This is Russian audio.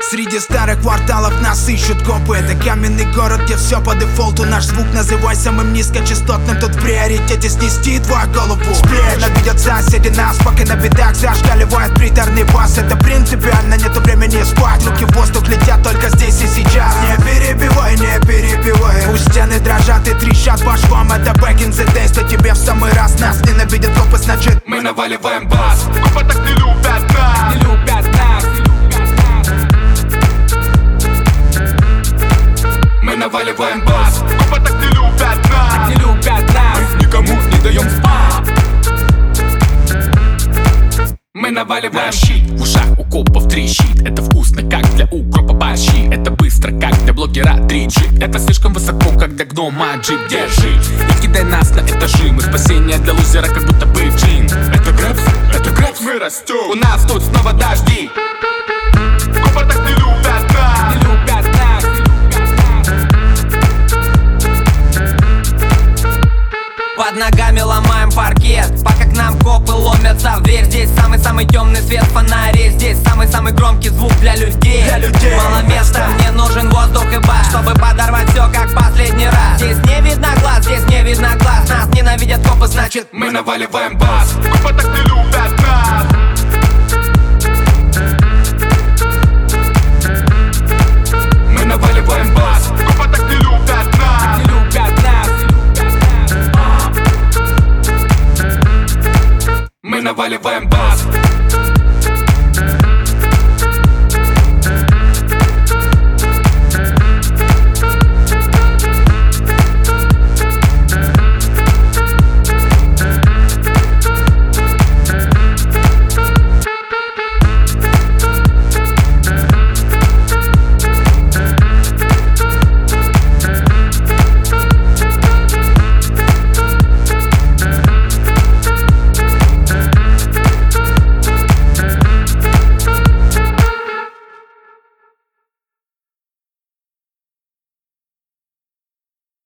Среди старых кварталов нас ищут копы. Это каменный город, где все по дефолту. Наш звук называй самым низкочастотным. Тут в приоритете снести твою голову. Ненавидят соседи нас, пока на бедах зашкаливает приторный бас. Это принципиально, нету времени спать. Руки в воздух летят только здесь и сейчас. Не перебивай, не перебивай. Пусть стены дрожат и трещат по швам. Это back in the days, то тебе в самый раз. Нас ненавидят копы, значит мы наваливаем бас. Копы так не любят нас, не любят нас. мы наваливаем бас. Копы так не любят нас, не любят нас. мы никому не даем спать. Мы наваливаем щит. В ушах у копов трещит. Это вкусно, как для укропа борщи. Это быстро, как для блогера 3G. Это слишком высоко, как для гнома джип. Держи, не кидай нас на этажи. Мы спасение для лузера, как будто бы джин. Это грэпс, мы растем. У нас тут снова дожди. Копы так не любят нас, не любят нас. Под ногами ломаем паркет, пока к нам копы ломятся в дверь. Здесь самый-самый темный свет фонарей. Здесь самый-самый громкий звук для людей. Мало места, мне нужен воздух и бас, чтобы подорвать все как последний раз. Здесь не видно глаз, здесь не видно глаз. Нас ненавидят копы, значит мы наваливаем бас. Копы так не любят нас, мы наваливаем бас. Копы так не любят нас, не любят нас. мы наваливаем бас.